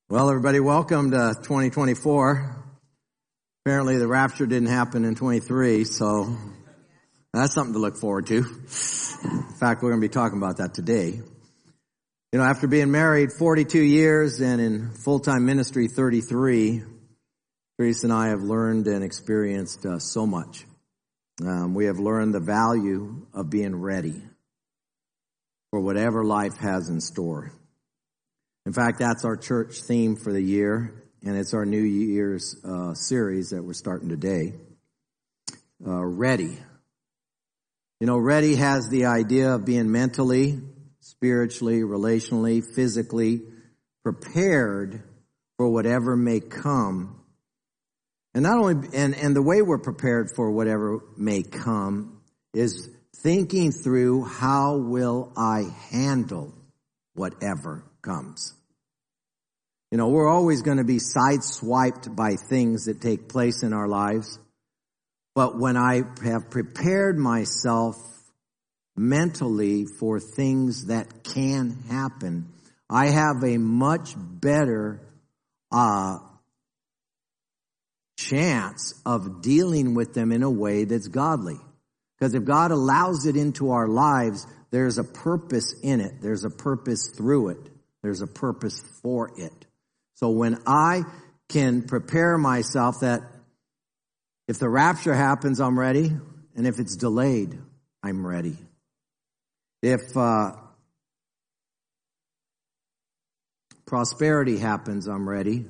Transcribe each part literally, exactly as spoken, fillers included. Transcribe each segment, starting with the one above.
Well, everybody, welcome to twenty twenty-four. Apparently the rapture didn't happen in twenty-three, so that's something to look forward to. In fact, we're going to be talking about that today. You know, after being married forty-two years and in full-time ministry thirty-three, Teresa and I have learned and experienced uh, so much. Um, we have learned the value of being ready for whatever life has in store. In fact, that's our church theme for the year, and it's our New Year's uh, series that we're starting today. Uh, ready. You know, ready has the idea of being mentally, spiritually, relationally, physically prepared for whatever may come. And not only, and, and the way we're prepared for whatever may come is thinking through how will I handle whatever comes. You know, we're always going to be sideswiped by things that take place in our lives. But when I have prepared myself mentally for things that can happen, I have a much better uh, chance of dealing with them in a way that's godly. Because if God allows it into our lives, there's a purpose in it. There's a purpose through it. There's a purpose for it. So when I can prepare myself that if the rapture happens, I'm ready. And if it's delayed, I'm ready. If uh, prosperity happens, I'm ready.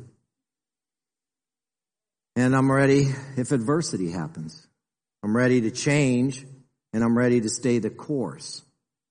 And I'm ready if adversity happens. I'm ready to change, and I'm ready to stay the course.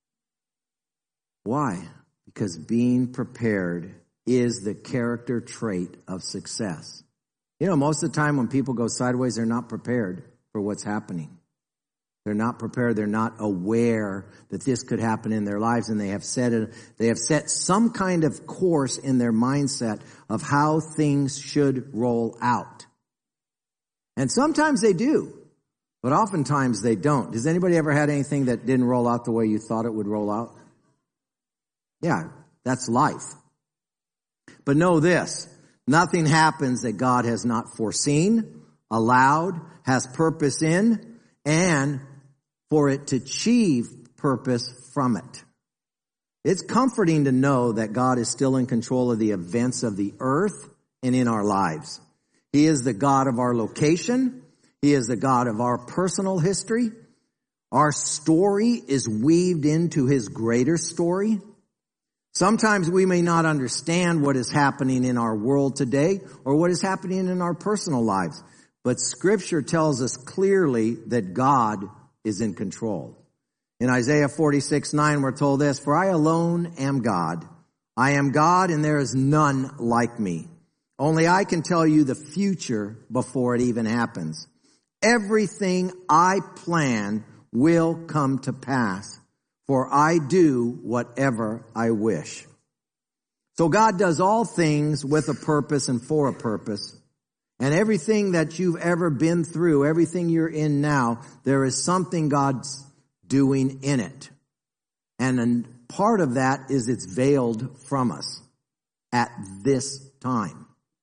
Why? Because being prepared is the character trait of success. You know, most of the time when people go sideways, they're not prepared for what's happening. They're not prepared. They're not aware that this could happen in their lives, and they have set it, they have set some kind of course in their mindset of how things should roll out. And sometimes they do, but oftentimes they don't. Has anybody ever had anything that didn't roll out the way you thought it would roll out? Yeah, that's life. But know this, nothing happens that God has not foreseen, allowed, has purpose in, and for it to achieve purpose from it. It's comforting to know that God is still in control of the events of the earth and in our lives. He is the God of our location. He is the God of our personal history. Our story is weaved into His greater story. Sometimes we may not understand what is happening in our world today or what is happening in our personal lives. But Scripture tells us clearly that God is in control. In Isaiah forty-six nine, we're told this, "For I alone am God. I am God, and there is none like me. Only I can tell you the future before it even happens. Everything I plan will come to pass. For I do whatever I wish." So God does all things with a purpose and for a purpose. And everything that you've ever been through, everything you're in now, there is something God's doing in it. And a part of that is it's veiled from us at this time.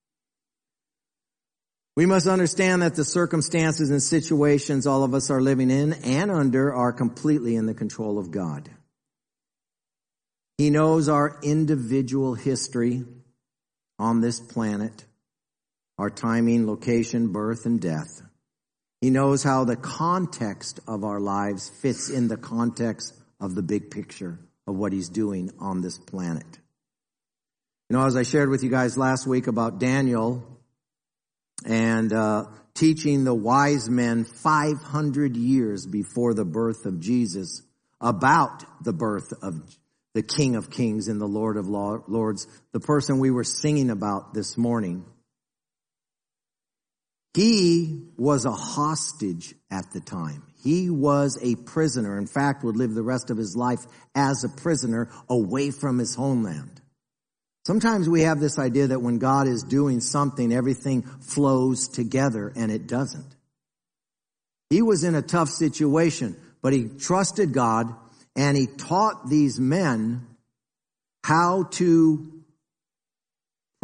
We must understand that the circumstances and situations all of us are living in and under are completely in the control of God. He knows our individual history on this planet, our timing, location, birth, and death. He knows how the context of our lives fits in the context of the big picture of what He's doing on this planet. You know, as I shared with you guys last week about Daniel, and uh, teaching the wise men five hundred years before the birth of Jesus about the birth of the King of Kings and the Lord of Lords, the person we were singing about this morning. He was a hostage at the time. He was a prisoner. In fact, would live the rest of his life as a prisoner away from his homeland. Sometimes we have this idea that when God is doing something, everything flows together, and it doesn't. He was in a tough situation, but he trusted God, and he taught these men how to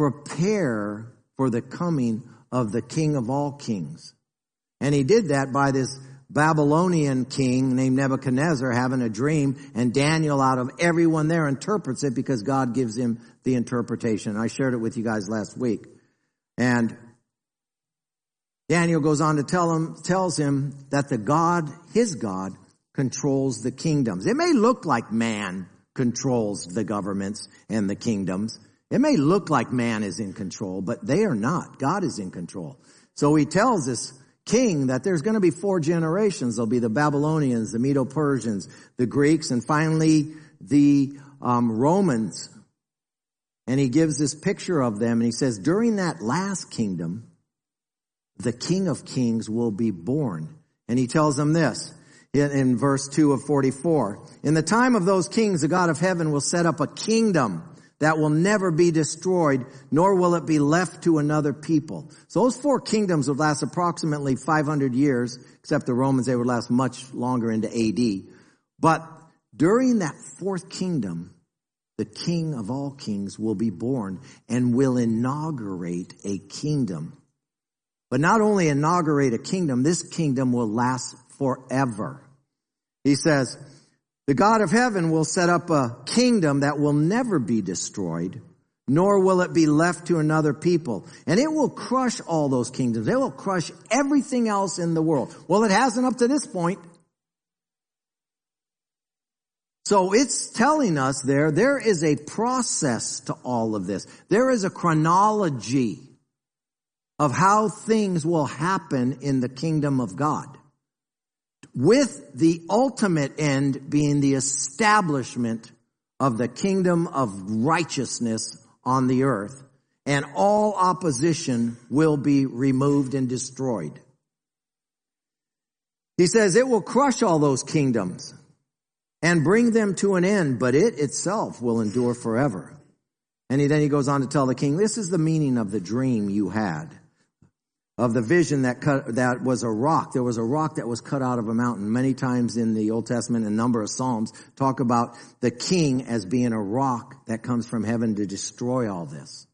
prepare for the coming of the King of all kings. And he did that by this Babylonian king named Nebuchadnezzar having a dream, and Daniel, out of everyone there, interprets it because God gives him the interpretation. I shared it with you guys last week. And Daniel goes on to tell him, tells him that the God, his God, controls the kingdoms. It may look like man controls the governments and the kingdoms. It may look like man is in control, but they are not. God is in control. So he tells this king that there's going to be four generations. There'll be the Babylonians, the Medo-Persians, the Greeks, and finally the um, Romans. And he gives this picture of them, and he says, during that last kingdom, the King of Kings will be born. And he tells them this in, in verse two of forty-four. In the time of those kings, the God of heaven will set up a kingdom that will never be destroyed, nor will it be left to another people. So those four kingdoms would last approximately five hundred years, except the Romans, they would last much longer into A D. But during that fourth kingdom, the King of all kings will be born and will inaugurate a kingdom. But not only inaugurate a kingdom, this kingdom will last forever. He says, the God of heaven will set up a kingdom that will never be destroyed, nor will it be left to another people. And it will crush all those kingdoms. It will crush everything else in the world. Well, it hasn't up to this point. So it's telling us there, there is a process to all of this. There is a chronology of how things will happen in the kingdom of God, with the ultimate end being the establishment of the kingdom of righteousness on the earth, and all opposition will be removed and destroyed. He says it will crush all those kingdoms and bring them to an end, but it itself will endure forever. And he, then he goes on to tell the king, this is the meaning of the dream you had, of the vision that cut, that was a rock. There was a rock that was cut out of a mountain. Many times in the Old Testament, a number of Psalms talk about the king as being a rock that comes from heaven to destroy all this,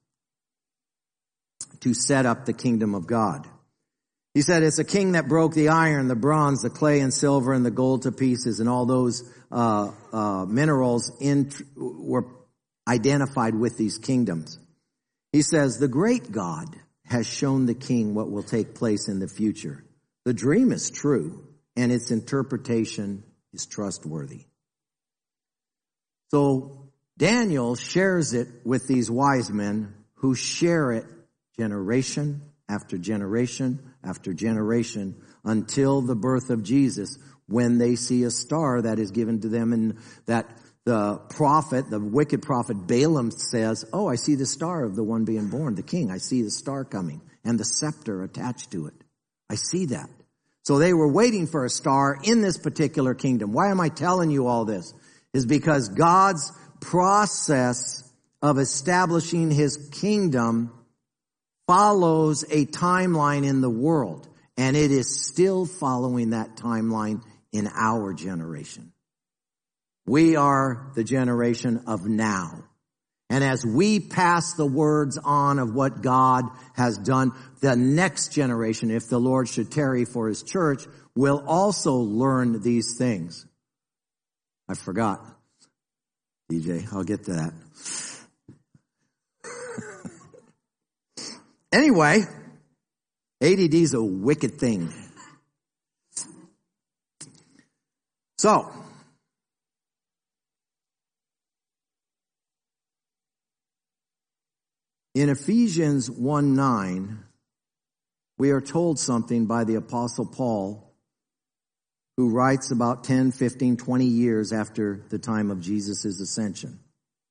to set up the kingdom of God. He said it's a king that broke the iron, the bronze, the clay and silver and the gold to pieces, and all those uh, uh, minerals in, were identified with these kingdoms. He says the great God has shown the king what will take place in the future. The dream is true, and its interpretation is trustworthy. So Daniel shares it with these wise men who share it generation after generation after generation until the birth of Jesus, when they see a star that is given to them, and that the prophet, the wicked prophet Balaam says, oh, I see the star of the one being born, the king. I see the star coming and the scepter attached to it. I see that. So they were waiting for a star in this particular kingdom. Why am I telling you all this? Is because God's process of establishing his kingdom follows a timeline in the world, and it is still following that timeline in our generation. We are the generation of now. And as we pass the words on of what God has done, the next generation, if the Lord should tarry for his church, will also learn these things. I forgot. D J, I'll get to that. Anyway, A D D is a wicked thing. So, in Ephesians one nine, we are told something by the Apostle Paul, who writes about ten, fifteen, twenty years after the time of Jesus' ascension.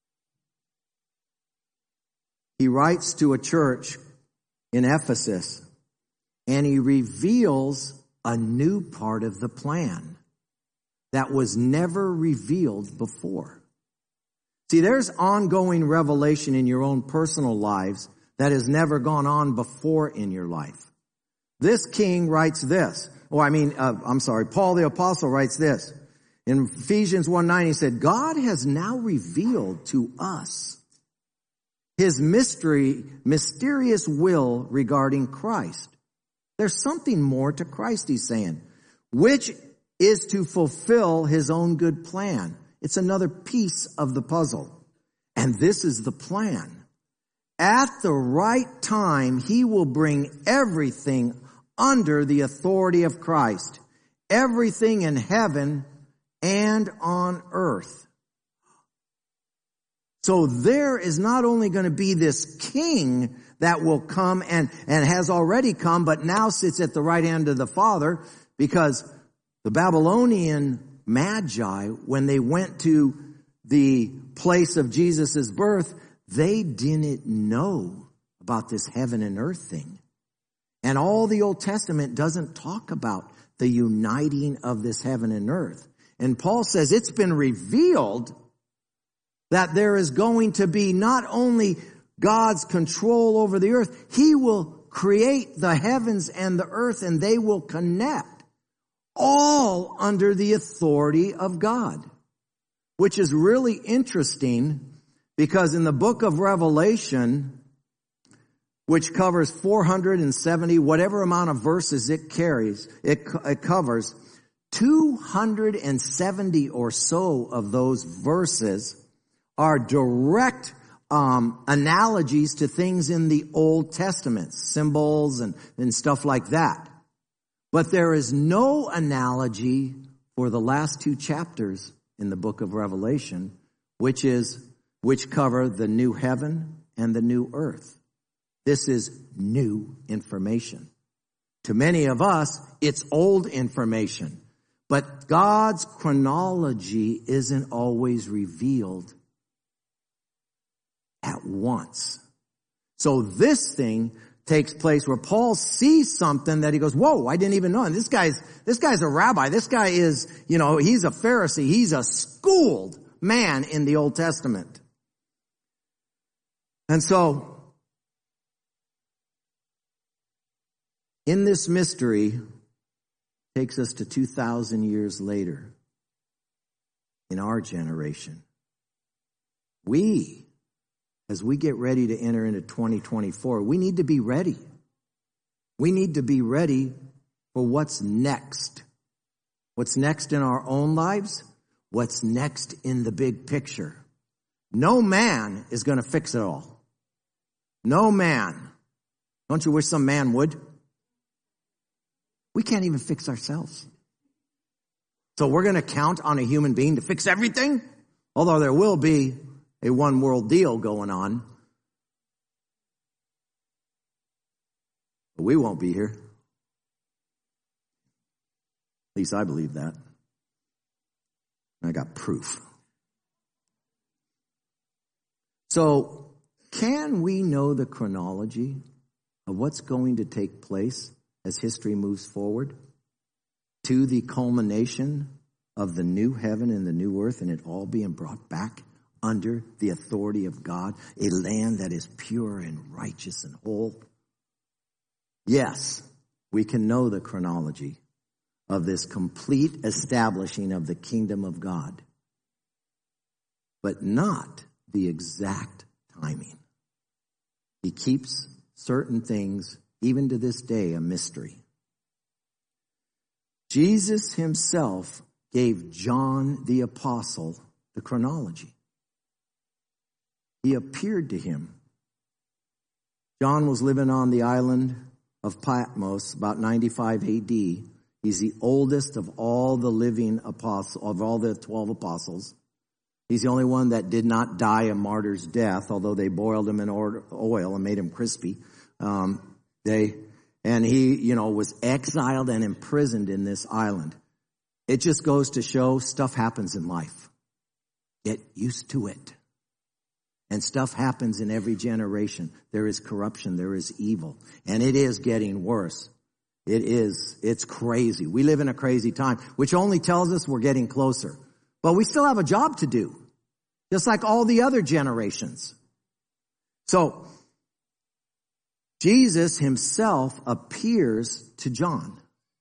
He writes to a church in Ephesus, and he reveals a new part of the plan that was never revealed before. See, there's ongoing revelation in your own personal lives that has never gone on before in your life. This king writes this. Oh, I mean, uh, I'm sorry, Paul the Apostle writes this. In Ephesians one nine, he said, God has now revealed to us his mystery, mysterious will regarding Christ. There's something more to Christ, he's saying, which is to fulfill his own good plan. It's another piece of the puzzle. And this is the plan. At the right time, he will bring everything under the authority of Christ. Everything in heaven and on earth. So there is not only going to be this king that will come and, and has already come, but now sits at the right hand of the Father, because the Babylonian Magi, when they went to the place of Jesus' birth, they didn't know about this heaven and earth thing. And all the Old Testament doesn't talk about the uniting of this heaven and earth. And Paul says it's been revealed that there is going to be not only God's control over the earth, he will create the heavens and the earth, and they will connect, all under the authority of God. Which is really interesting, because in the book of Revelation, which covers four hundred seventy, whatever amount of verses it carries, it, it covers, two hundred seventy or so of those verses are direct um, analogies to things in the Old Testament, symbols and, and stuff like that. But there is no analogy for the last two chapters in the book of Revelation, which is, which cover the new heaven and the new earth. This is new information. To many of us, it's old information. But God's chronology isn't always revealed at once. So this thing takes place where Paul sees something that he goes, whoa, I didn't even know. And this guy's, this guy's a rabbi. This guy is, you know, he's a Pharisee. He's a schooled man in the Old Testament. And so, in this mystery, takes us to two thousand years later in our generation. We, as we get ready to enter into twenty twenty-four, we need to be ready. We need to be ready for what's next. What's next in our own lives? What's next in the big picture? No man is going to fix it all. No man. Don't you wish some man would? We can't even fix ourselves. So we're going to count on a human being to fix everything? Although there will be a one world deal going on. But we won't be here. At least I believe that. I got proof. So, can we know the chronology of what's going to take place as history moves forward to the culmination of the new heaven and the new earth, and it all being brought back under the authority of God, a land that is pure and righteous and whole? Yes, we can know the chronology of this complete establishing of the kingdom of God, but not the exact timing. He keeps certain things, even to this day, a mystery. Jesus himself gave John the apostle the chronology. He appeared to him. John was living on the island of Patmos about ninety-five A D. He's the oldest of all the living apostles, of all the twelve apostles. He's the only one that did not die a martyr's death, although they boiled him in oil and made him crispy. Um, they, and he, you know, was exiled and imprisoned in this island. It just goes to show stuff happens in life. Get used to it. And stuff happens in every generation. There is corruption. There is evil. And it is getting worse. It is. It's crazy. We live in a crazy time, which only tells us we're getting closer. But we still have a job to do, just like all the other generations. So, Jesus himself appears to John.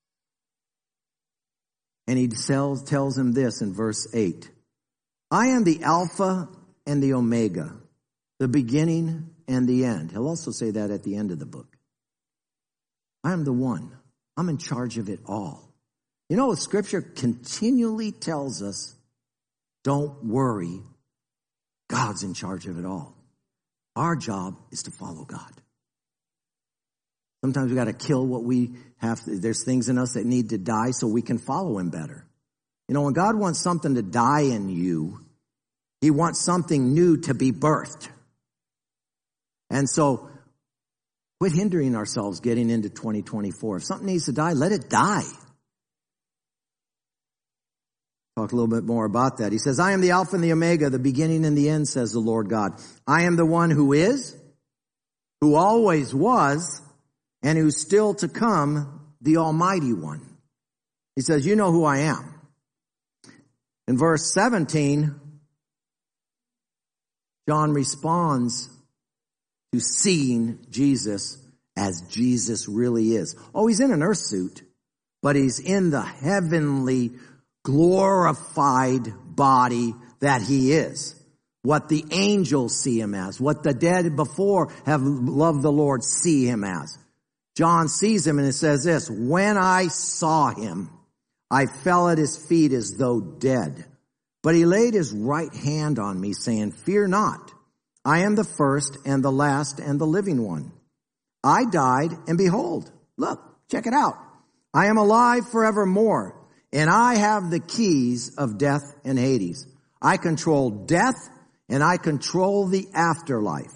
And he tells, tells him this in verse eight. I am the Alpha and the Omega, the beginning and the end. He'll also say that at the end of the book. I am the one. I'm in charge of it all. You know, Scripture continually tells us, don't worry, God's in charge of it all. Our job is to follow God. Sometimes we got to kill what we have. To, there's things in us that need to die so we can follow him better. You know, when God wants something to die in you, he wants something new to be birthed. And so, quit hindering ourselves getting into twenty twenty-four. If something needs to die, let it die. Talk a little bit more about that. He says, I am the Alpha and the Omega, the beginning and the end, says the Lord God. I am the one who is, who always was, and who's still to come, the Almighty One. He says, you know who I am. In verse seventeen, John responds to seeing Jesus as Jesus really is. Oh, he's in an earth suit, but he's in the heavenly, glorified body that he is. What the angels see him as. What the dead before have loved the Lord see him as. John sees him and it says this, when I saw him, I fell at his feet as though dead. But he laid his right hand on me, saying, fear not. I am the first and the last and the living one. I died, and behold, look, check it out. I am alive forevermore, and I have the keys of death and Hades. I control death, and I control the afterlife.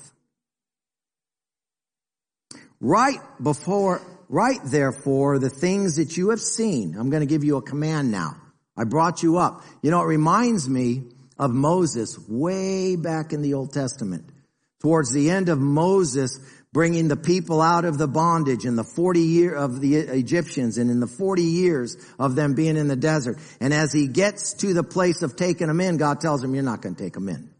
Right before, right therefore, the things that you have seen. I'm going to give you a command now. I brought you up. You know, it reminds me of Moses way back in the Old Testament. Towards the end of Moses bringing the people out of the bondage in the forty year of the Egyptians and in the forty years of them being in the desert. And as he gets to the place of taking them in, God tells him, you're not going to take them in.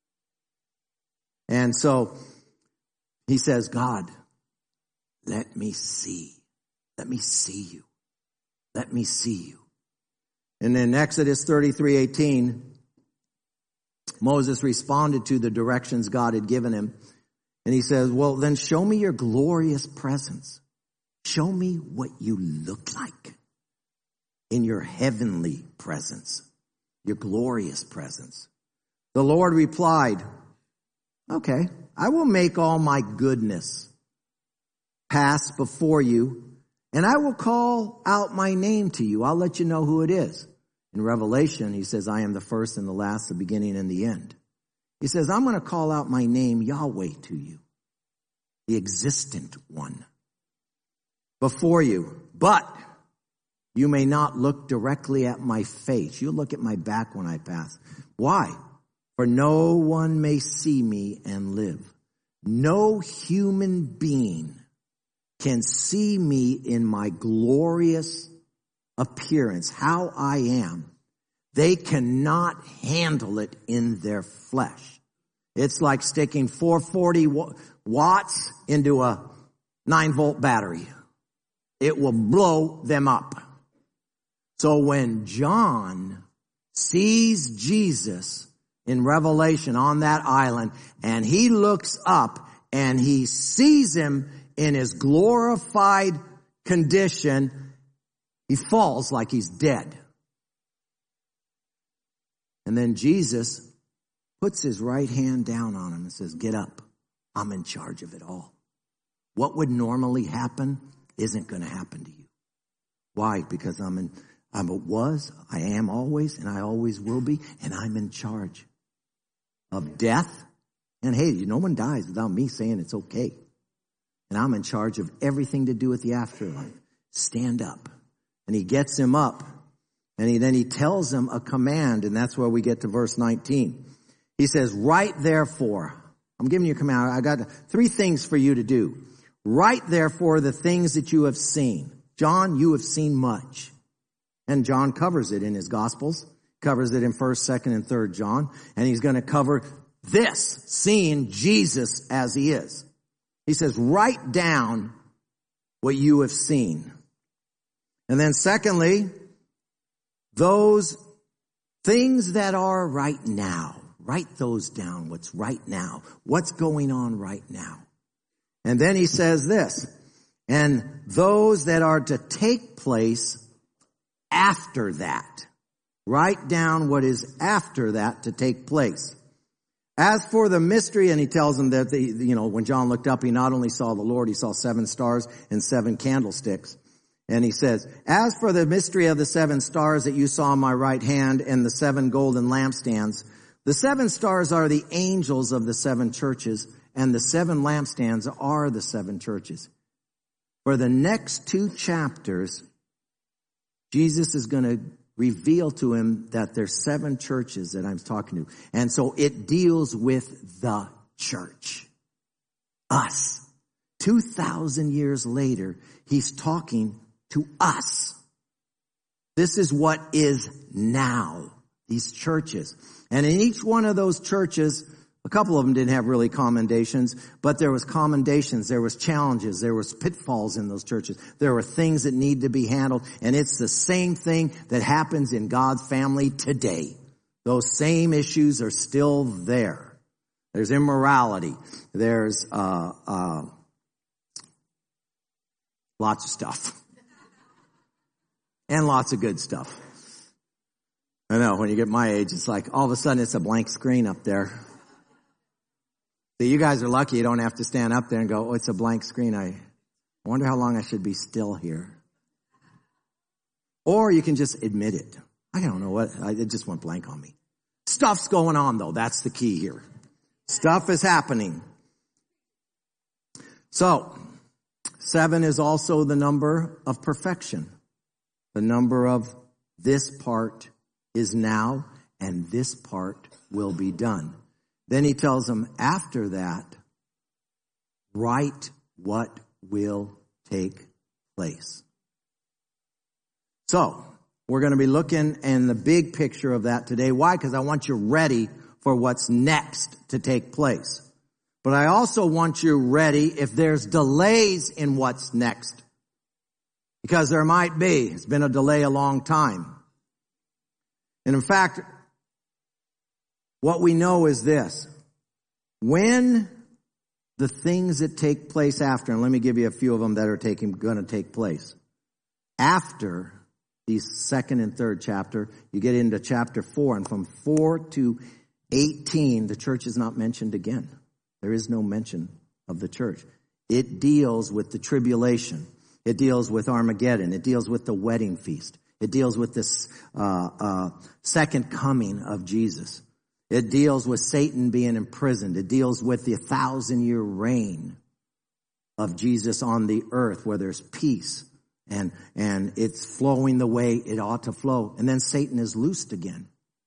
And so he says, God, let me see. Let me see you. Let me see you. And in Exodus thirty-three eighteen, Moses responded to the directions God had given him. And he says, well, then show me your glorious presence. Show me what you look like in your heavenly presence, your glorious presence. The Lord replied, okay, I will make all my goodness pass before you, and I will call out my name to you. I'll let you know who it is. In Revelation, he says, I am the first and the last, the beginning and the end. He says, I'm going to call out my name, Yahweh, to you, the existent one, before you. But you may not look directly at my face. You'll look at my back when I pass. Why? For no one may see me and live. No human being can see me in my glorious appearance, how I am. They cannot handle it in their flesh. It's like sticking four hundred forty watts into a nine volt battery. It will blow them up. So when John sees Jesus in Revelation on that island, and he looks up and he sees him in his glorified condition, he falls like he's dead. And then Jesus puts his right hand down on him and says, get up. I'm in charge of it all. What would normally happen isn't going to happen to you. Why? Because I'm in, I was, I am always, and I always will be, and I'm in charge of death and Hades. No one dies without me saying it's okay. And I'm in charge of everything to do with the afterlife. Stand up. And he gets him up. And he, then he tells him a command. And that's where we get to verse nineteen. He says, write therefore. I'm giving you a command. I got three things for you to do. Write therefore the things that you have seen. John, you have seen much. And John covers it in his Gospels. Covers it in first, second, and third John. And he's going to cover this, seeing Jesus as he is. He says, write down what you have seen. And then secondly, those things that are right now. Write those down, what's right now. What's going on right now. And then he says this, and those that are to take place after that. Write down what is after that to take place. As for the mystery, and he tells them that, the, you know, when John looked up, he not only saw the Lord, he saw seven stars and seven candlesticks. And he says, as for the mystery of the seven stars that you saw on my right hand and the seven golden lampstands, the seven stars are the angels of the seven churches, and the seven lampstands are the seven churches. For the next two chapters, Jesus is going to reveal to him that there's seven churches that I'm talking to. And so it deals with the church. Us. Two thousand years later, he's talking to us. This is what is now. These churches. And in each one of those churches, a couple of them didn't have really commendations, but there was commendations, there was challenges, there was pitfalls in those churches. There were things that need to be handled, and it's the same thing that happens in God's family today. Those same issues are still there. There's immorality. There's uh uh lots of stuff. And lots of good stuff. I know, when you get my age, it's like all of a sudden it's a blank screen up there. So you guys are lucky you don't have to stand up there and go, oh, it's a blank screen. I wonder how long I should be still here. Or you can just admit it. I don't know what, I, it just went blank on me. Stuff's going on though. That's the key here. Stuff is happening. So, seven is also the number of perfection. The number of this part is now and this part will be done. Then he tells them after that, write what will take place. So, we're going to be looking in the big picture of that today. Why? Because I want you ready for what's next to take place. But I also want you ready if there's delays in what's next. Because there might be. It's been a delay a long time. And in fact, what we know is this. When the things that take place after, and let me give you a few of them that are taking, going to take place. After these second and third chapter, you get into chapter four, and from four to eighteen, the church is not mentioned again. There is no mention of the church. It deals with the tribulation. It deals with Armageddon. It deals with the wedding feast. It deals with this uh, uh, second coming of Jesus. It deals with Satan being imprisoned. It deals with the thousand-year reign of Jesus on the earth where there's peace and, and it's flowing the way it ought to flow. And then Satan is loosed again.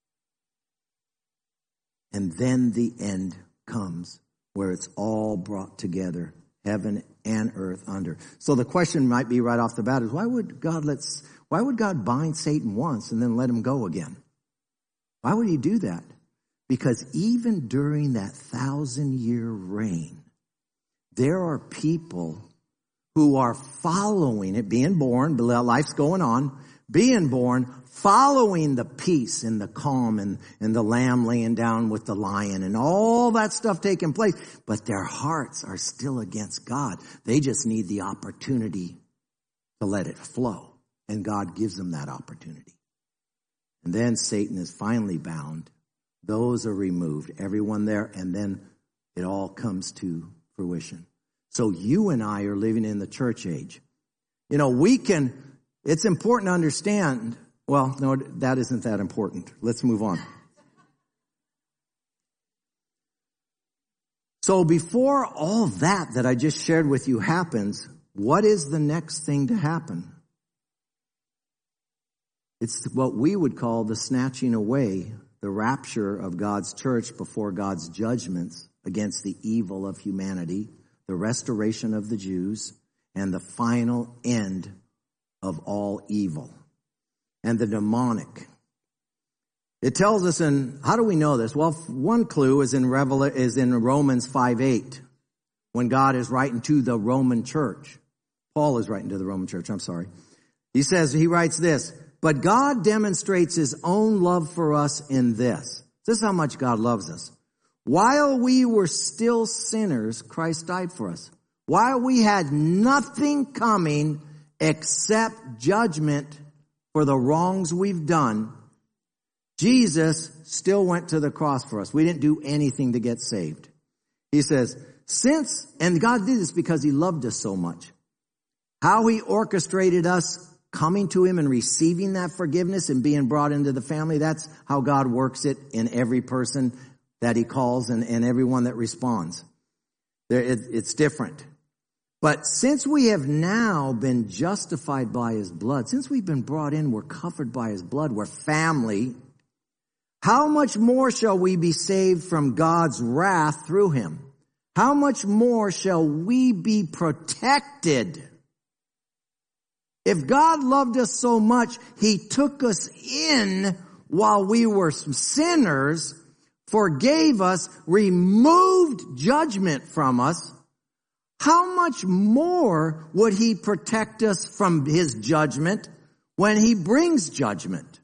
And then the end comes where it's all brought together, heaven and earth under. So the question might be right off the bat is, why would God let's, why would God bind Satan once and then let him go again? Why would he do that? Because even during that thousand-year reign, there are people who are following it, being born, life's going on, being born, following the peace and the calm and, and the lamb laying down with the lion and all that stuff taking place. But their hearts are still against God. They just need the opportunity to let it flow. And God gives them that opportunity. And then Satan is finally bound. Those are removed, everyone there, and then it all comes to fruition. So you and I are living in the church age. You know, we can, it's important to understand, well, no, that isn't that important. Let's move on. So before all that that I just shared with you happens, what is the next thing to happen? It's what we would call the snatching away, the rapture of God's church before God's judgments against the evil of humanity, the restoration of the Jews, and the final end of all evil and the demonic. It tells us in, how do we know this? Well, one clue is in Revel, is in Romans five eight, when God is writing to the Roman church. Paul is writing to the Roman church, I'm sorry. He says, he writes this, but God demonstrates his own love for us in this. This is how much God loves us. While we were still sinners, Christ died for us. While we had nothing coming except judgment for the wrongs we've done, Jesus still went to the cross for us. We didn't do anything to get saved. He says, since, and God did this because he loved us so much. How he orchestrated us coming to him and receiving that forgiveness and being brought into the family, that's how God works it in every person that he calls and, and everyone that responds. There, it, it's different. But since we have now been justified by his blood, since we've been brought in, we're covered by his blood, we're family, how much more shall we be saved from God's wrath through him? How much more shall we be protected? If God loved us so much, he took us in while we were sinners, forgave us, removed judgment from us. How much more would he protect us from his judgment when he brings judgment?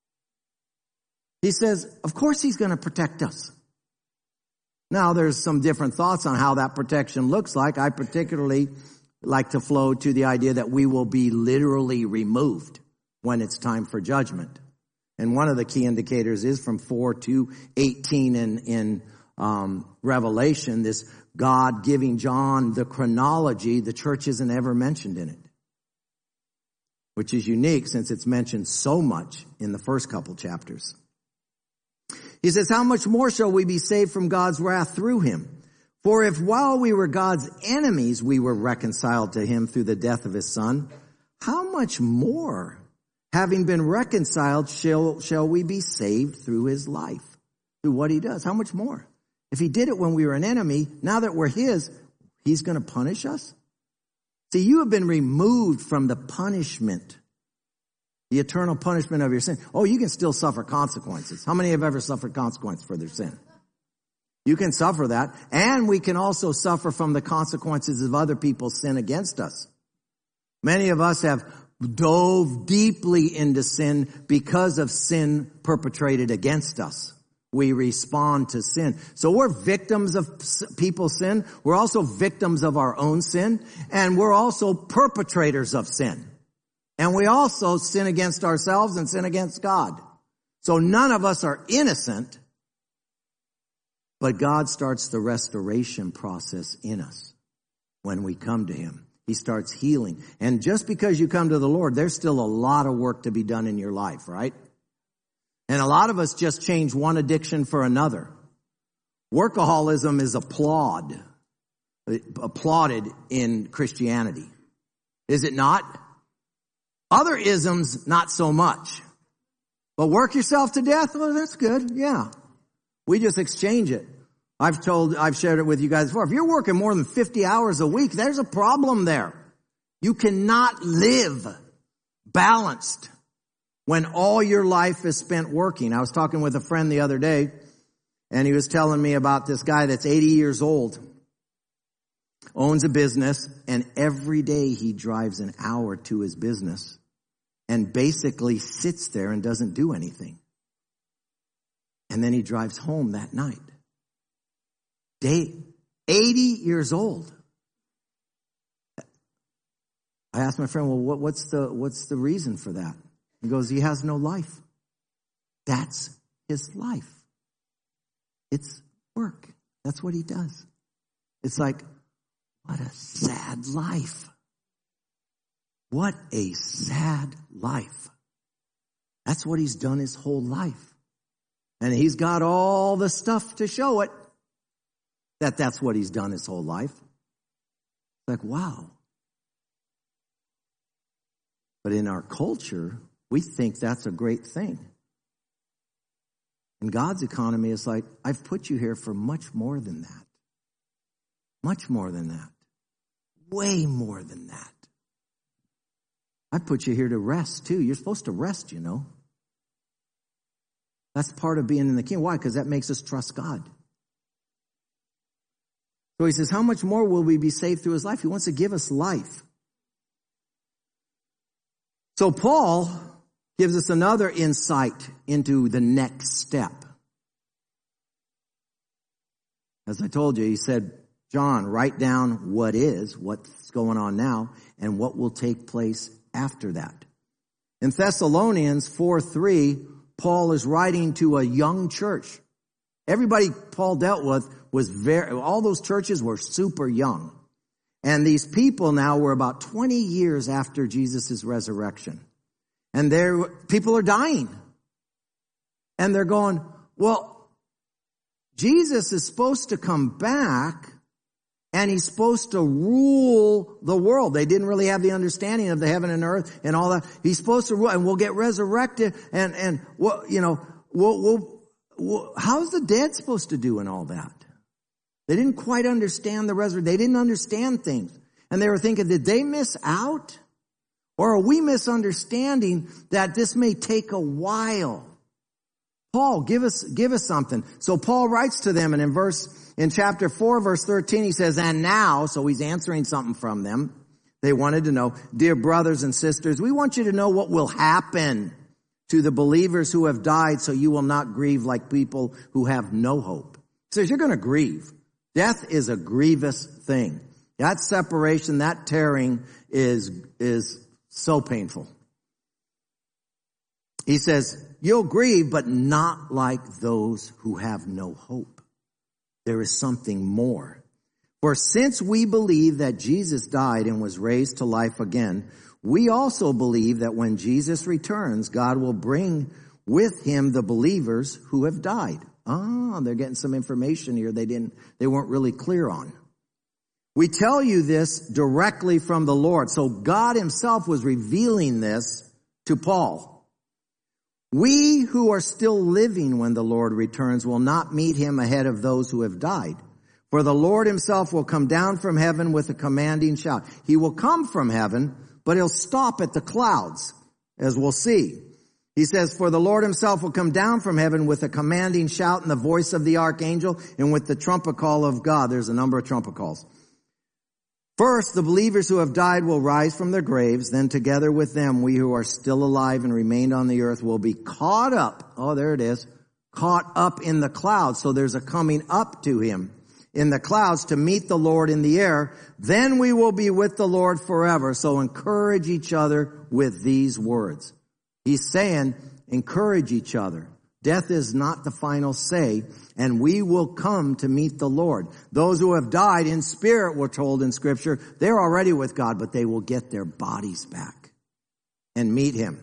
He says, of course he's going to protect us. Now, there's some different thoughts on how that protection looks like. I particularly like to flow to the idea that we will be literally removed when it's time for judgment. And one of the key indicators is from four to eighteen in, in um, Revelation, this God giving John the chronology. The church isn't ever mentioned in it, which is unique since it's mentioned so much in the first couple chapters. He says, how much more shall we be saved from God's wrath through him? For if while we were God's enemies, we were reconciled to him through the death of his son, how much more, having been reconciled, shall, shall we be saved through his life, through what he does? How much more? If he did it when we were an enemy, now that we're his, he's going to punish us? See, you have been removed from the punishment, the eternal punishment of your sin. Oh, you can still suffer consequences. How many have ever suffered consequences for their sin? You can suffer that. And we can also suffer from the consequences of other people's sin against us. Many of us have dove deeply into sin because of sin perpetrated against us. We respond to sin. So we're victims of people's sin. We're also victims of our own sin. And we're also perpetrators of sin. And we also sin against ourselves and sin against God. So none of us are innocent. But God starts the restoration process in us when we come to him. He starts healing. And just because you come to the Lord, there's still a lot of work to be done in your life, right? And a lot of us just change one addiction for another. Workaholism is applaud, applauded in Christianity. Is it not? Other isms, not so much. But work yourself to death? Oh, that's good. Yeah. We just exchange it. I've told, I've shared it with you guys before. If you're working more than fifty hours a week, there's a problem there. You cannot live balanced when all your life is spent working. I was talking with a friend the other day, and he was telling me about this guy that's eighty years old, owns a business, and every day he drives an hour to his business and basically sits there and doesn't do anything. And then he drives home that night. Day, eighty years old. I asked my friend, well, what, what's the, what's the reason for that? He goes, he has no life. That's his life. It's work. That's what he does. It's like, what a sad life. What a sad life. That's what he's done his whole life. And he's got all the stuff to show it that that's what he's done his whole life. It's like, wow. But in our culture, we think that's a great thing. In God's economy, it's like, I've put you here for much more than that. Much more than that. Way more than that. I put you here to rest too. You're supposed to rest, you know. That's part of being in the kingdom. Why? Because that makes us trust God. So he says, how much more will we be saved through his life? He wants to give us life. So Paul gives us another insight into the next step. As I told you, he said, John, write down what is, what's going on now, and what will take place after that. In Thessalonians four three, Paul is writing to a young church. Everybody Paul dealt with was very, all those churches were super young. And these people now were about twenty years after Jesus' resurrection. And there, people are dying. And they're going, well, Jesus is supposed to come back and he's supposed to rule the world. They didn't really have the understanding of the heaven and earth and all that. He's supposed to rule and we'll get resurrected and, and what, you know, we'll, we'll, we'll, how's the dead supposed to do in all that? They didn't quite understand the resurrection. They didn't understand things. And they were thinking, did they miss out? Or are we misunderstanding that this may take a while? Paul, give us, give us something. So Paul writes to them and in verse, in chapter four, verse thirteen, he says, and now, so he's answering something from them. They wanted to know, dear brothers and sisters, we want you to know what will happen to the believers who have died so you will not grieve like people who have no hope. He says, you're going to grieve. Death is a grievous thing. That separation, that tearing is, is so painful. He says, you'll grieve, but not like those who have no hope. There is something more. For since we believe that Jesus died and was raised to life again, we also believe that when Jesus returns, God will bring with him the believers who have died. Ah, they're getting some information here they didn't, they weren't really clear on. We tell you this directly from the Lord. So God himself was revealing this to Paul. We who are still living when the Lord returns will not meet him ahead of those who have died. For the Lord himself will come down from heaven with a commanding shout. He will come from heaven, but he'll stop at the clouds, as we'll see. He says, for the Lord himself will come down from heaven with a commanding shout and the voice of the archangel and with the trumpet call of God. There's a number of trumpet calls. First, the believers who have died will rise from their graves. Then together with them, we who are still alive and remained on the earth will be caught up. Oh, there it is. Caught up in the clouds. So there's a coming up to him in the clouds to meet the Lord in the air. Then we will be with the Lord forever. So encourage each other with these words. He's saying, encourage each other. Death is not the final say, and we will come to meet the Lord. Those who have died in spirit, we're told in Scripture, they're already with God, but they will get their bodies back and meet him.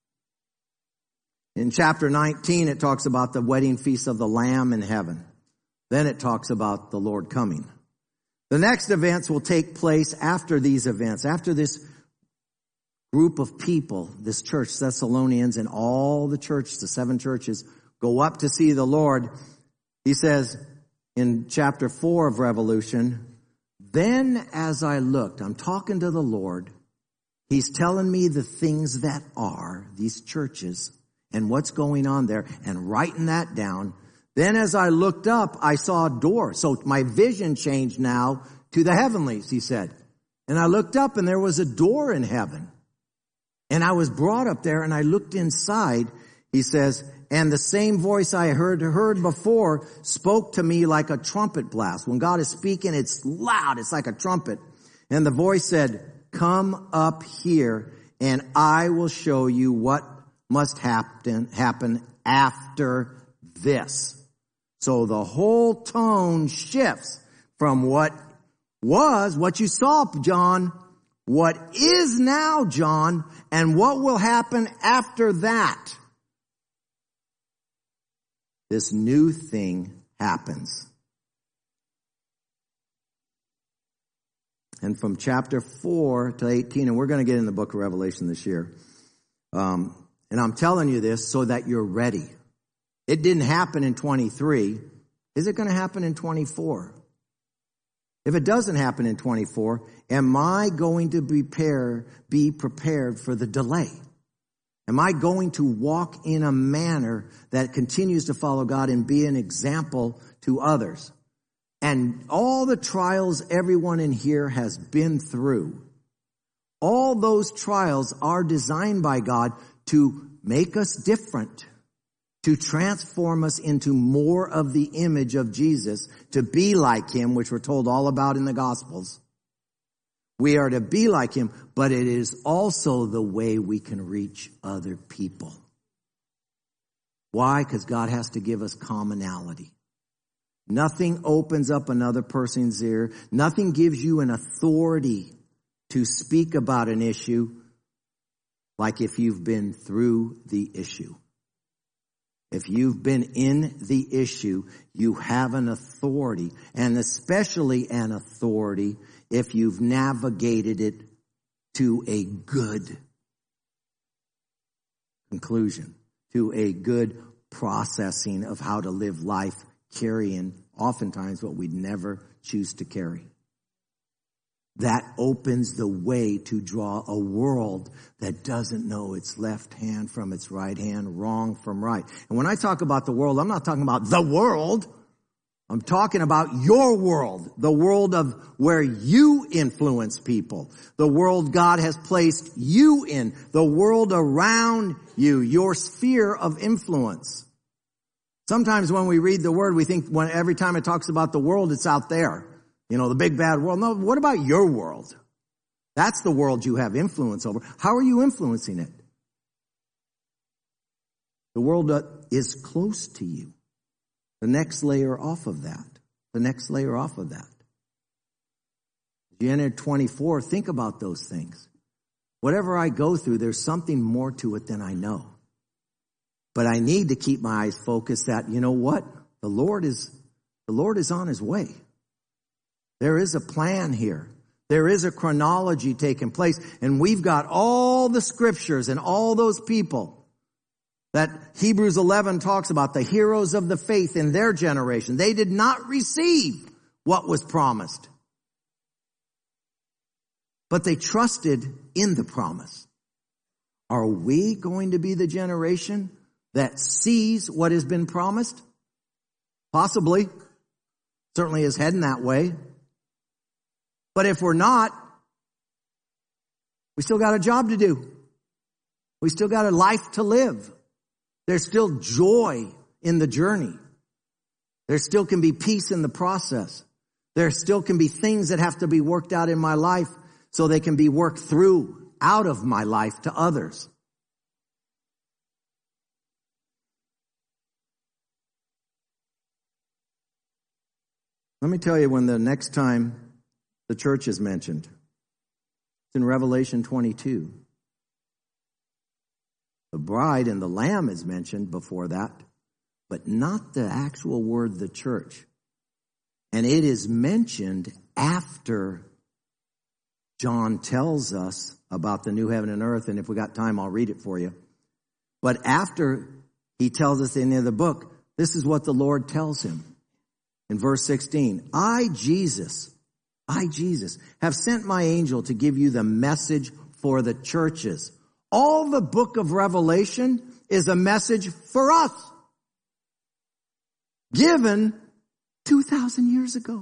In chapter nineteen, it talks about the wedding feast of the Lamb in heaven. Then it talks about the Lord coming. The next events will take place after these events, after this group of people, this church, Thessalonians, and all the church, the seven churches, go up to see the Lord. He says in chapter four of Revelation, then as I looked, I'm talking to the Lord, he's telling me the things that are, these churches, and what's going on there, and writing that down. Then as I looked up, I saw a door. So my vision changed now to the heavenlies, he said. And I looked up and there was a door in heaven. And I was brought up there and I looked inside, he says, and the same voice I heard heard before spoke to me like a trumpet blast. When God is speaking, it's loud. It's like a trumpet. And the voice said, come up here and I will show you what must happen, happen after this. So the whole tone shifts from what was, what you saw, John, what is now, John, and what will happen after that. This new thing happens. And from chapter four to eighteen, and we're going to get in the book of Revelation this year. Um, and I'm telling you this so that you're ready. It didn't happen in twenty-three. Is it going to happen in twenty-four? If it doesn't happen in twenty-four, am I going to prepare, be prepared for the delay? Am I going to walk in a manner that continues to follow God and be an example to others? And all the trials everyone in here has been through, all those trials are designed by God to make us different, to transform us into more of the image of Jesus, to be like him, which we're told all about in the Gospels. We are to be like him, but it is also the way we can reach other people. Why? Because God has to give us commonality. Nothing opens up another person's ear. Nothing gives you an authority to speak about an issue like if you've been through the issue. If you've been in the issue, you have an authority, and especially an authority if you've navigated it to a good conclusion, to a good processing of how to live life, carrying oftentimes what we'd never choose to carry. That opens the way to draw a world that doesn't know its left hand from its right hand, wrong from right. And when I talk about the world, I'm not talking about the world. I'm talking about your world, the world of where you influence people, the world God has placed you in, the world around you, your sphere of influence. Sometimes when we read the word, we think when every time it talks about the world, it's out there. You know, the big bad world. No, what about your world? That's the world you have influence over. How are you influencing it? The world is close to you. The next layer off of that. The next layer off of that. As you enter twenty-four, think about those things. Whatever I go through, there's something more to it than I know. But I need to keep my eyes focused that, you know what? The Lord is, the Lord is on his way. There is a plan here. There is a chronology taking place. And we've got all the scriptures and all those people that Hebrews eleven talks about, the heroes of the faith in their generation. They did not receive what was promised, but they trusted in the promise. Are we going to be the generation that sees what has been promised? Possibly. Certainly is heading that way. But if we're not, we still got a job to do. We still got a life to live. There's still joy in the journey. There still can be peace in the process. There still can be things that have to be worked out in my life so they can be worked through out of my life to others. Let me tell you when the next time the church is mentioned. It's in Revelation twenty-two. The bride and the lamb is mentioned before that, but not the actual word the church. And it is mentioned after John tells us about the new heaven and earth. And if we got time, I'll read it for you. But after he tells us in the end of the book, this is what the Lord tells him. In verse sixteen, I, Jesus, I, Jesus, have sent my angel to give you the message for the churches. All the book of Revelation is a message for us, given two thousand years ago.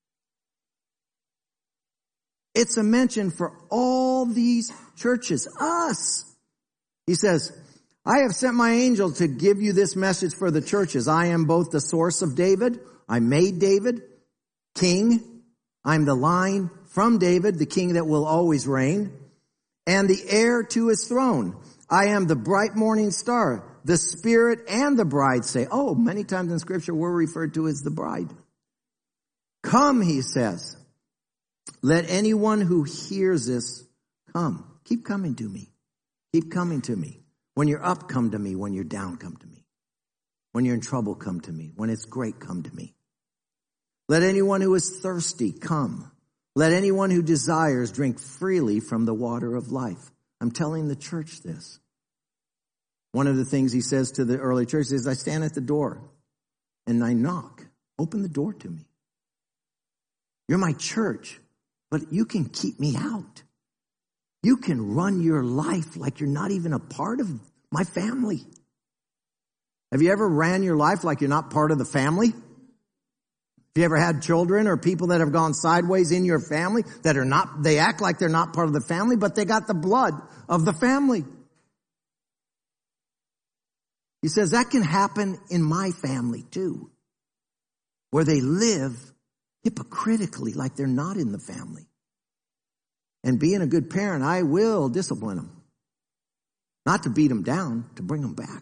It's a mention for all these churches, us. He says, I have sent my angel to give you this message for the churches. I am both the source of David. I made David king. I'm the line from David, the king that will always reign, and the heir to his throne. I am the bright morning star. The Spirit and the bride say, oh, many times in Scripture we're referred to as the bride. Come, he says. Let anyone who hears this come. Keep coming to me. Keep coming to me. When you're up, come to me. When you're down, come to me. When you're in trouble, come to me. When it's great, come to me. Let anyone who is thirsty come. Let anyone who desires drink freely from the water of life. I'm telling the church this. One of the things he says to the early church is, I stand at the door and I knock. Open the door to me. You're my church, but you can keep me out. You can run your life like you're not even a part of my family. Have you ever ran your life like you're not part of the family? Have you ever had children or people that have gone sideways in your family that are not, they act like they're not part of the family, but they got the blood of the family? He says that can happen in my family too, where they live hypocritically like they're not in the family. And being a good parent, I will discipline them. Not to beat them down, to bring them back.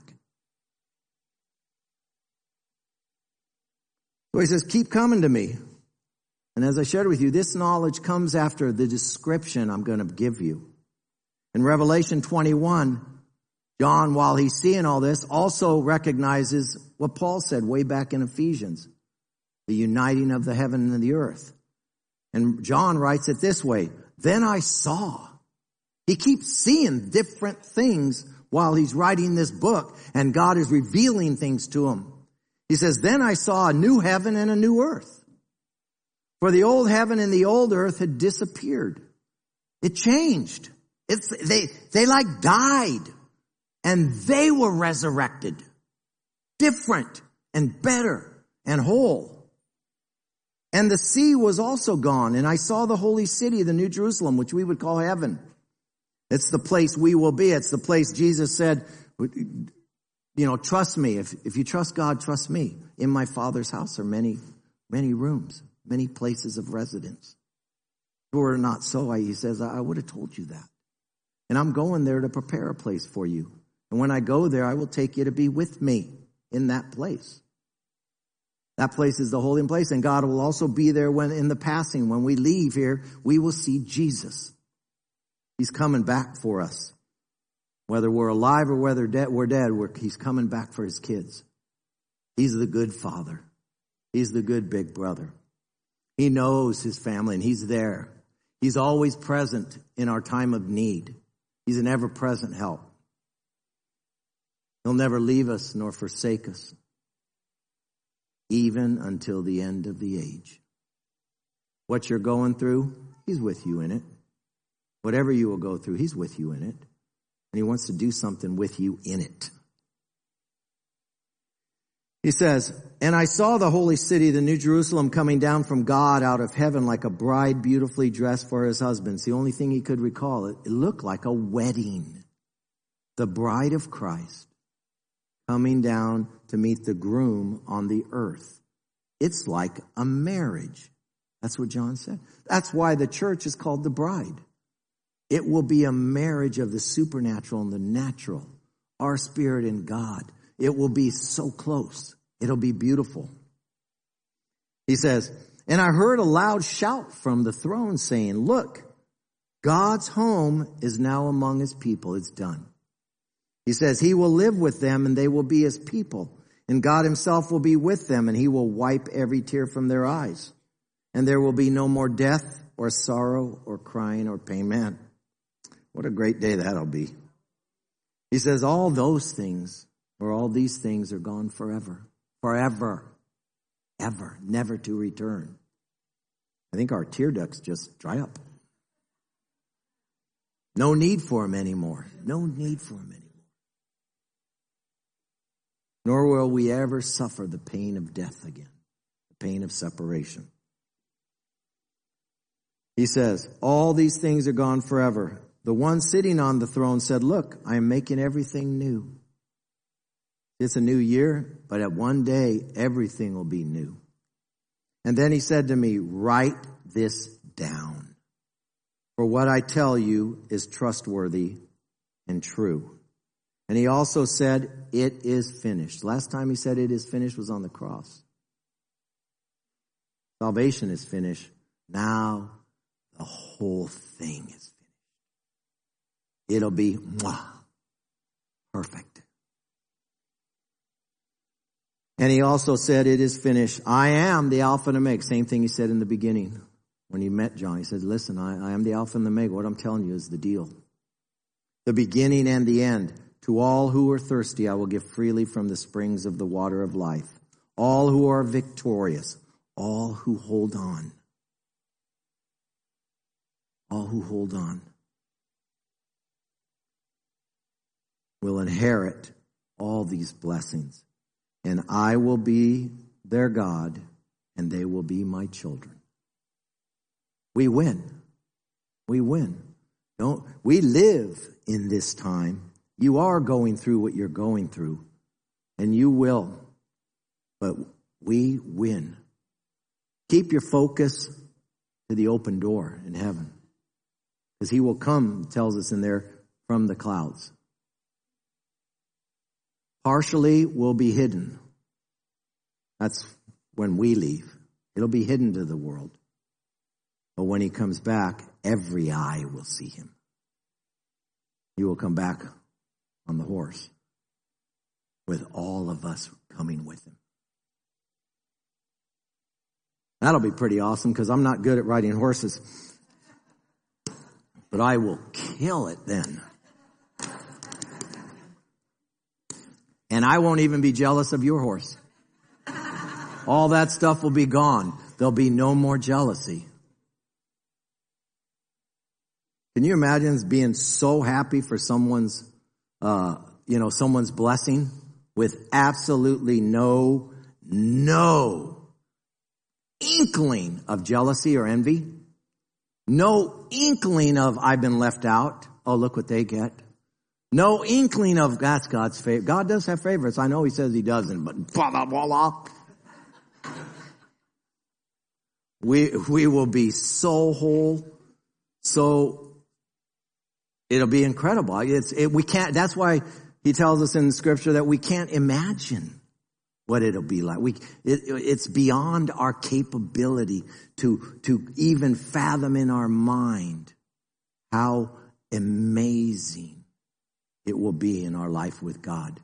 So he says, keep coming to me. And as I shared with you, this knowledge comes after the description I'm going to give you. In Revelation twenty-one, John, while he's seeing all this, also recognizes what Paul said way back in Ephesians, the uniting of the heaven and the earth. And John writes it this way, then I saw. He keeps seeing different things while he's writing this book, and God is revealing things to him. He says, then I saw a new heaven and a new earth. For the old heaven and the old earth had disappeared. It changed. It's, they, they like died. And they were resurrected. Different and better and whole. And the sea was also gone. And I saw the holy city, the New Jerusalem, which we would call heaven. It's the place we will be. It's the place Jesus said, you know, trust me. If, if you trust God, trust me. In my Father's house are many, many rooms, many places of residence. If it were not so, he says, I would have told you that. And I'm going there to prepare a place for you. And when I go there, I will take you to be with me in that place. That place is the holy place, and God will also be there when in the passing. When we leave here, we will see Jesus. He's coming back for us. Whether we're alive or whether dead, we're dead, we're, he's coming back for his kids. He's the good father. He's the good big brother. He knows his family, and he's there. He's always present in our time of need. He's an ever-present help. He'll never leave us nor forsake us, even until the end of the age. What you're going through, he's with you in it. Whatever you will go through, he's with you in it. And he wants to do something with you in it. He says, and I saw the holy city, the New Jerusalem, coming down from God out of heaven like a bride beautifully dressed for his husband. It's the only thing he could recall. It, it looked like a wedding. The bride of Christ coming down to meet the groom on the earth. It's like a marriage. That's what John said. That's why the church is called the bride. It will be a marriage of the supernatural and the natural. Our spirit and God. It will be so close. It'll be beautiful. He says, and I heard a loud shout from the throne saying, look, God's home is now among his people. It's done. He says he will live with them and they will be his people. And God himself will be with them and he will wipe every tear from their eyes. And there will be no more death or sorrow or crying or pain. Man, what a great day that'll be. He says all those things or all these things are gone forever. Forever. Ever. Never to return. I think our tear ducts just dry up. No need for them anymore. No need for them anymore. Nor will we ever suffer the pain of death again, the pain of separation. He says, all these things are gone forever. The one sitting on the throne said, look, I am making everything new. It's a new year, but at one day, everything will be new. And then he said to me, write this down. For what I tell you is trustworthy and true. And he also said, it is finished. Last time he said it is finished was on the cross. Salvation is finished. Now the whole thing is finished. It'll be mwah, perfect. And he also said, it is finished. I am the Alpha and Omega. Same thing he said in the beginning when he met John. He said, listen, I, I am the Alpha and the Omega. What I'm telling you is the deal. The beginning and the end. To all who are thirsty, I will give freely from the springs of the water of life. All who are victorious, all who hold on. All who hold on will inherit all these blessings. And I will be their God, and they will be my children. We win. We win. Don't we live in this time? You are going through what you're going through, And you will. But we win. Keep your focus to the open door in heaven. Because he will come, tells us in there, from the clouds. Partially will be hidden. That's when we leave. It'll be hidden to the world. But when he comes back, every eye will see him. He will come back on the horse with all of us coming with him. That'll be pretty awesome because I'm not good at riding horses. But I will kill it then. And I won't even be jealous of your horse. All that stuff will be gone. There'll be no more jealousy. Can you imagine being so happy for someone's, uh, you know, someone's blessing with absolutely no, no inkling of jealousy or envy? No inkling of I've been left out. Oh, look what they get. No inkling of that's God's favorite. God does have favorites. I know he says he doesn't, but blah, blah, blah, blah. We, we will be so whole. So it'll be incredible. It's, it, we can't, that's why he tells us in the scripture that we can't imagine what it'll be like. We, it, it's beyond our capability to, to even fathom in our mind how amazing it will be in our life with God.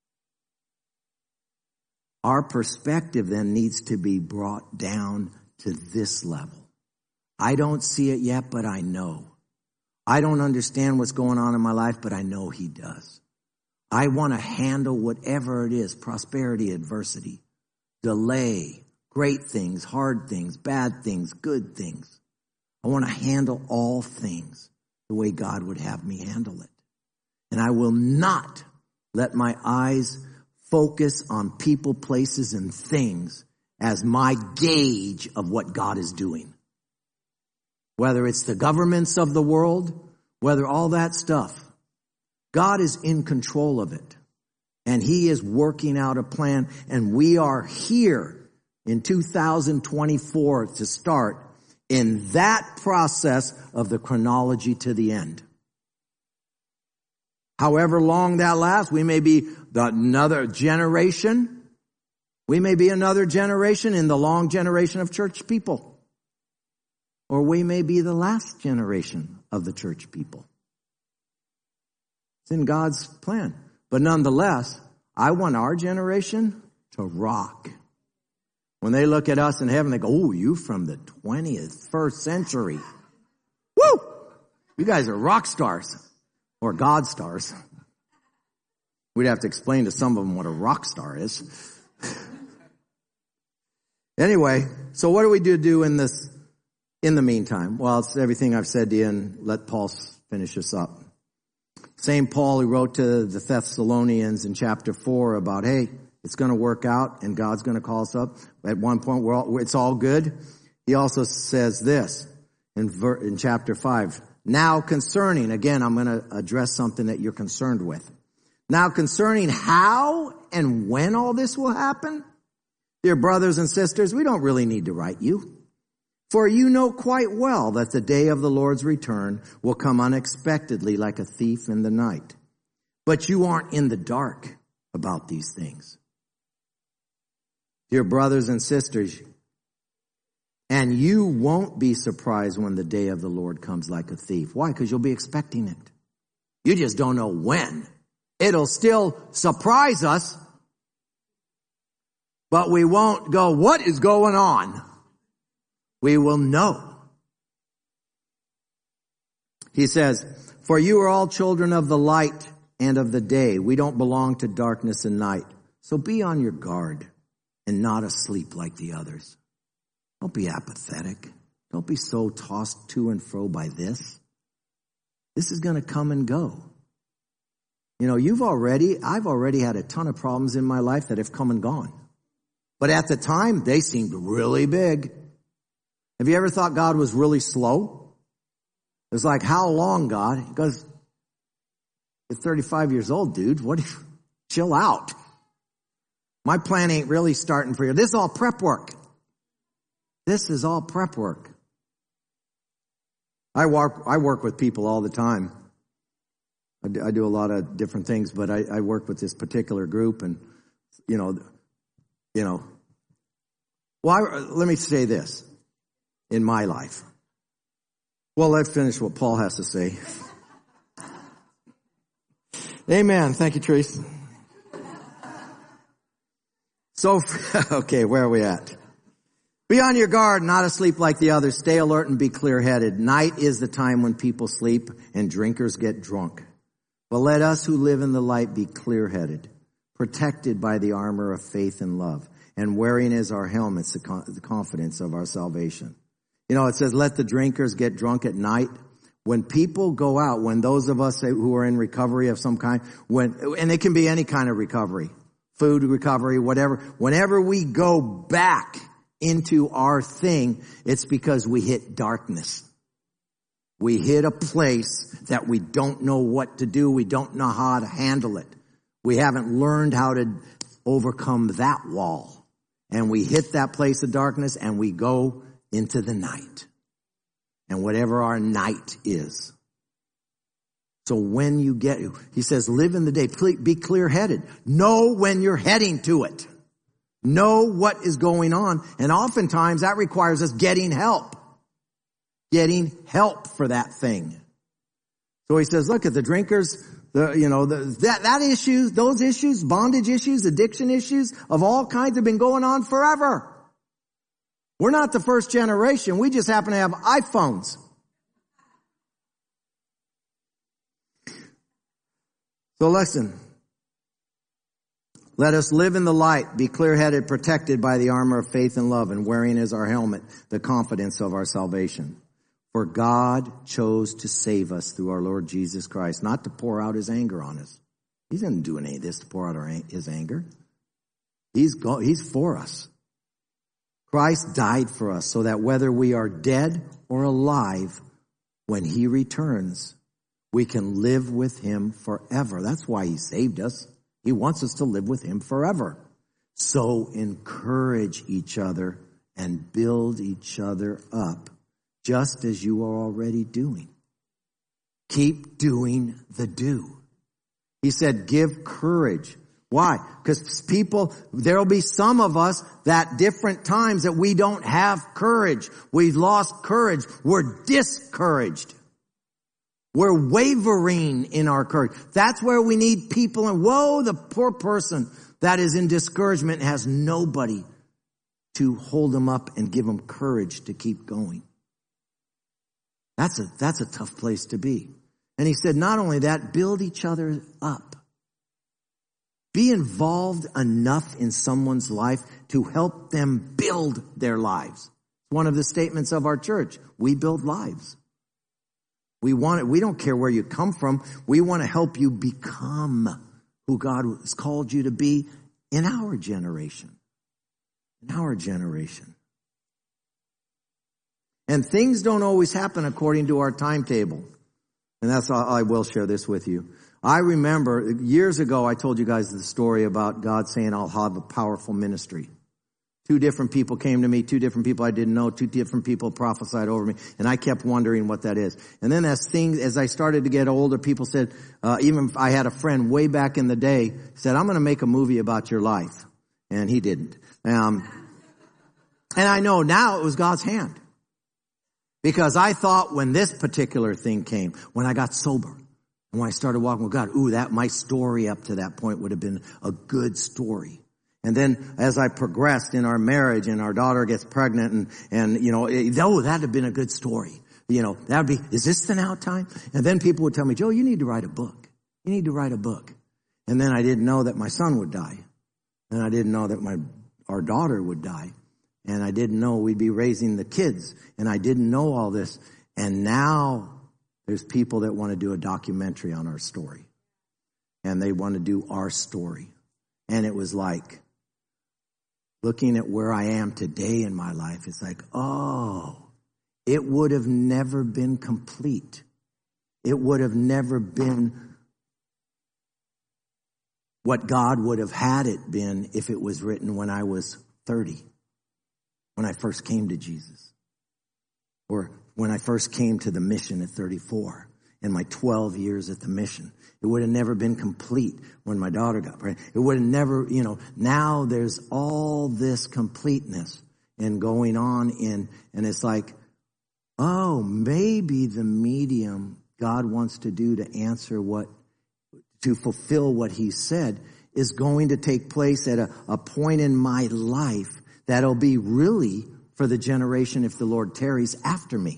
Our perspective then needs to be brought down to this level. I don't see it yet, but I know. I don't understand what's going on in my life, but I know he does. I want to handle whatever it is, prosperity, adversity, delay, great things, hard things, bad things, good things. I want to handle all things the way God would have me handle it. And I will not let my eyes focus on people, places, and things as my gauge of what God is doing. Whether it's the governments of the world, whether all that stuff. God is in control of it. And he is working out a plan. And we are here in two thousand twenty-four to start in that process of the chronology to the end. However long that lasts, we may be the, another generation. We may be another generation in the long generation of church people. Or we may be the last generation of the church people. It's in God's plan. But nonetheless, I want our generation to rock. When they look at us in heaven, they go, oh, you from the twenty-first century. Woo! You guys are rock stars. Or God stars. We'd have to explain to some of them what a rock star is. Anyway, so what do we do do in this, in the meantime? Well, it's everything I've said to you, and let Paul finish us up. Same Paul who wrote to the Thessalonians in chapter four about, hey, it's going to work out and God's going to call us up. At one point, we're all, it's all good. He also says this in, ver, in chapter five. Now concerning, again, I'm going to address something that you're concerned with. Now concerning how and when all this will happen, dear brothers and sisters, we don't really need to write you. For you know quite well that the day of the Lord's return will come unexpectedly like a thief in the night. But you aren't in the dark about these things. Dear brothers and sisters, and you won't be surprised when the day of the Lord comes like a thief. Why? Because you'll be expecting it. You just don't know when. It'll still surprise us, but we won't go, what is going on? We will know. He says, for you are all children of the light and of the day. We don't belong to darkness and night. So be on your guard and not asleep like the others. Don't be apathetic. Don't be so tossed to and fro by this. This is going to come and go. You know, you've already, I've already had a ton of problems in my life that have come and gone. But at the time, they seemed really big. Have you ever thought God was really slow? It's like, how long, God? He goes, you're thirty-five years old, dude. What? Chill out. My plan ain't really starting for you. This is all prep work. This is all prep work. I work, I work with people all the time. I do, I do a lot of different things, but I, I work with this particular group, and, you know, you know, well, I, let me say this in my life. Well, let's finish what Paul has to say. Amen. Thank you, Trace. So, okay, where are we at? Be on your guard, not asleep like the others. Stay alert and be clear-headed. Night is the time when people sleep and drinkers get drunk. But let us who live in the light be clear-headed, protected by the armor of faith and love, and wearing as our helmets the, con- the confidence of our salvation. You know, it says, let the drinkers get drunk at night. When people go out, when those of us who are in recovery of some kind, when, and it can be any kind of recovery, food recovery, whatever, whenever we go back into our thing, it's because we hit darkness. We hit a place that we don't know what to do. We don't know how to handle it. We haven't learned how to overcome that wall. And we hit that place of darkness and we go into the night. And whatever our night is. So when you get, he says, live in the day, be clear-headed. Know when you're heading to it. Know what is going on. And oftentimes that requires us getting help. Getting help for that thing. So he says, look at the drinkers, the, you know, the, that, that issue, those issues, bondage issues, addiction issues of all kinds have been going on forever. We're not the first generation. We just happen to have iPhones. So listen. Let us live in the light, be clear-headed, protected by the armor of faith and love, and wearing as our helmet the confidence of our salvation. For God chose to save us through our Lord Jesus Christ, not to pour out his anger on us. He didn't do any of this to pour out our, his anger. He's, go, he's for us. Christ died for us so that whether we are dead or alive, when he returns, we can live with him forever. That's why he saved us. He wants us to live with him forever. So encourage each other and build each other up, just as you are already doing. Keep doing the do. He said, give courage. Why? Because people, there'll be some of us that different times that we don't have courage. We've lost courage. We're discouraged. We're wavering in our courage. That's where we need people. And woe, the poor person that is in discouragement and has nobody to hold them up and give them courage to keep going. That's a, that's a tough place to be. And he said, not only that, build each other up. Be involved enough in someone's life to help them build their lives. It's one of the statements of our church. We build lives. We want it. We don't care where you come from. We want to help you become who God has called you to be in our generation. In our generation. And things don't always happen according to our timetable. And that's all. I will share this with you. I remember years ago, I told you guys the story about God saying, I'll have a powerful ministry. Two different people came to me, two different people I didn't know, two different people prophesied over me, and I kept wondering what that is. And then as things, as I started to get older, people said, uh, even I had a friend way back in the day, said, I'm going to make a movie about your life. And he didn't. Um, and I know now it was God's hand. Because I thought when this particular thing came, when I got sober, and when I started walking with God, ooh, that my story up to that point would have been a good story. And then as I progressed in our marriage and our daughter gets pregnant and, and, you know, it, oh, that'd have been a good story. You know, that'd be, is this the now time? And then people would tell me, Joe, you need to write a book. You need to write a book. And then I didn't know that my son would die. And I didn't know that my, our daughter would die. And I didn't know we'd be raising the kids. And I didn't know all this. And now there's people that want to do a documentary on our story. And they want to do our story. And it was like, looking at where I am today in my life, it's like, oh, it would have never been complete. It would have never been what God would have had it been if it was written when I was thirty, when I first came to Jesus, or when I first came to the mission at thirty-four, in my twelve years at the mission. It would have never been complete when my daughter got pregnant. It would have never, you know, now there's all this completeness and going on in, and it's like, oh, maybe the medium God wants to do to answer what, to fulfill what he said is going to take place at a, a point in my life that'll be really for the generation if the Lord tarries after me.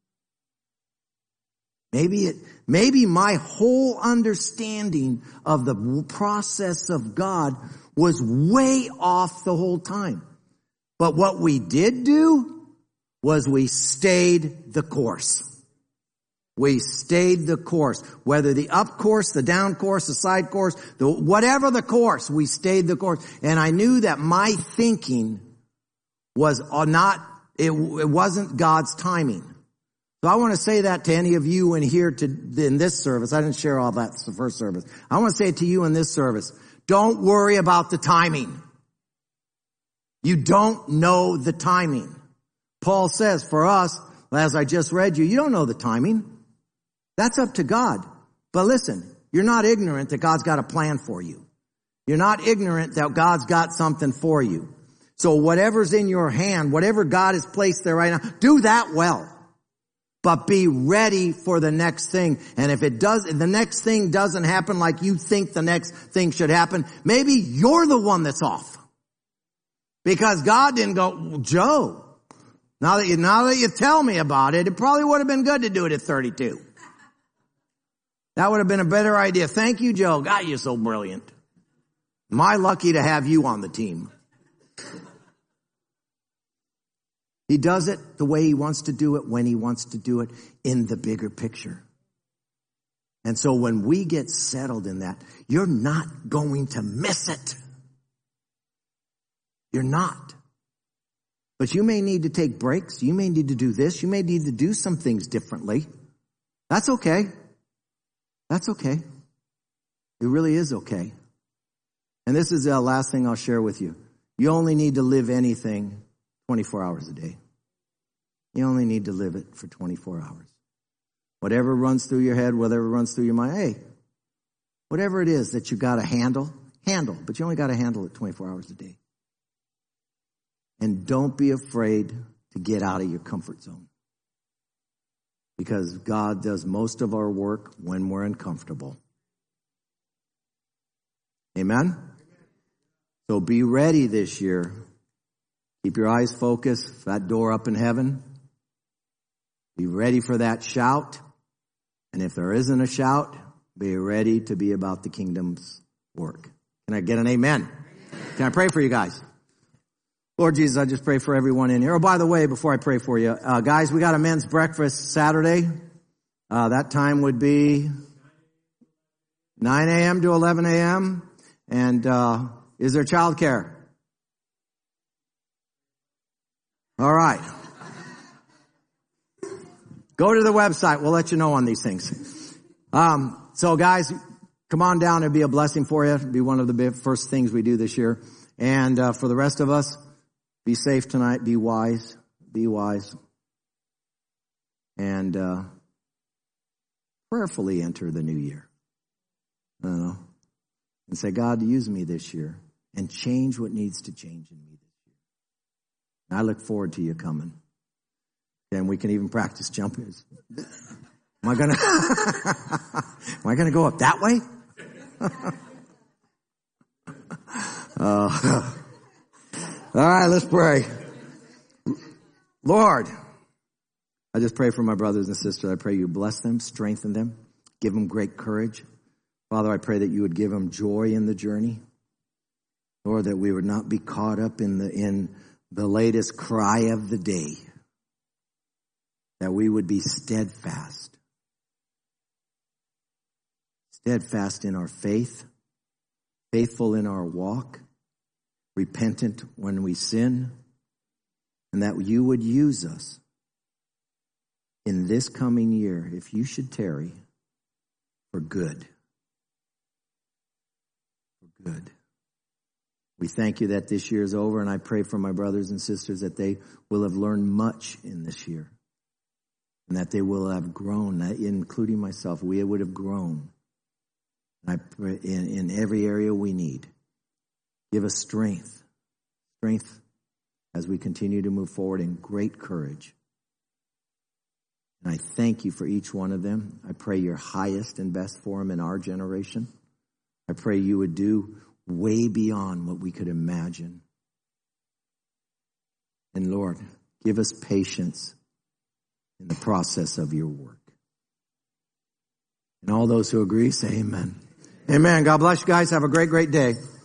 Maybe it, maybe my whole understanding of the process of God was way off the whole time. But what we did do was we stayed the course. We stayed the course. Whether the up course, the down course, the side course, the, whatever the course, we stayed the course. And I knew that my thinking was not, it, it wasn't God's timing. So I want to say that to any of you in here to, in this service. I didn't share all that the first service. I want to say it to you in this service. Don't worry about the timing. You don't know the timing. Paul says for us, as I just read you, you don't know the timing. That's up to God. But listen, you're not ignorant that God's got a plan for you. You're not ignorant that God's got something for you. So whatever's in your hand, whatever God has placed there right now, do that well. But be ready for the next thing. And if it does, if the next thing doesn't happen like you think the next thing should happen, maybe you're the one that's off. Because God didn't go, Joe, now that you, now that you tell me about it, it probably would have been good to do it at thirty-two. That would have been a better idea. Thank you, Joe. God, you're so brilliant. Am I lucky to have you on the team? He does it the way he wants to do it, when he wants to do it, in the bigger picture. And so when we get settled in that, you're not going to miss it. You're not. But you may need to take breaks. You may need to do this. You may need to do some things differently. That's okay. That's okay. It really is okay. And this is the last thing I'll share with you. You only need to live anything twenty-four hours a day. You only need to live it for twenty-four hours. Whatever runs through your head, whatever runs through your mind, hey, whatever it is that you got to handle, handle. But you only got to handle it twenty-four hours a day. And don't be afraid to get out of your comfort zone. Because God does most of our work when we're uncomfortable. Amen? So be ready this year. Keep your eyes focused, that door up in heaven. Be ready for that shout. And if there isn't a shout, be ready to be about the kingdom's work. Can I get an amen? Can I pray for you guys? Lord Jesus, I just pray for everyone in here. Oh, by the way, before I pray for you, uh, guys, we got a men's breakfast Saturday. Uh, that time would be nine a.m. to eleven a.m. And uh, is there childcare? All right. Go to the website. We'll let you know on these things. Um, so guys, come on down. It'll be a blessing for you. It'll be one of the big first things we do this year. And uh, for the rest of us, be safe tonight. Be wise. Be wise. And uh, prayerfully enter the new year. I don't know. And say, God, use me this year and change what needs to change in me this year. And I look forward to you coming. And we can even practice jumping. Am I gonna Am I gonna go up that way? uh, all right, let's pray. Lord, I just pray for my brothers and sisters. I pray you bless them, strengthen them, give them great courage. Father, I pray that you would give them joy in the journey. Lord, that we would not be caught up in the in the latest cry of the day. That we would be steadfast. Steadfast in our faith. Faithful in our walk. Repentant when we sin. And that you would use us in this coming year, if you should tarry, for good. for good. We thank you that this year is over, and I pray for my brothers and sisters that they will have learned much in this year, and that they will have grown, including myself. We would have grown I pray in, in every area we need. Give us strength, strength as we continue to move forward, in great courage. And I thank you for each one of them. I pray your highest and best for them in our generation. I pray you would do way beyond what we could imagine. And Lord, give us patience in the process of your work. And all those who agree say amen. Amen. God bless you guys. Have a great, great day.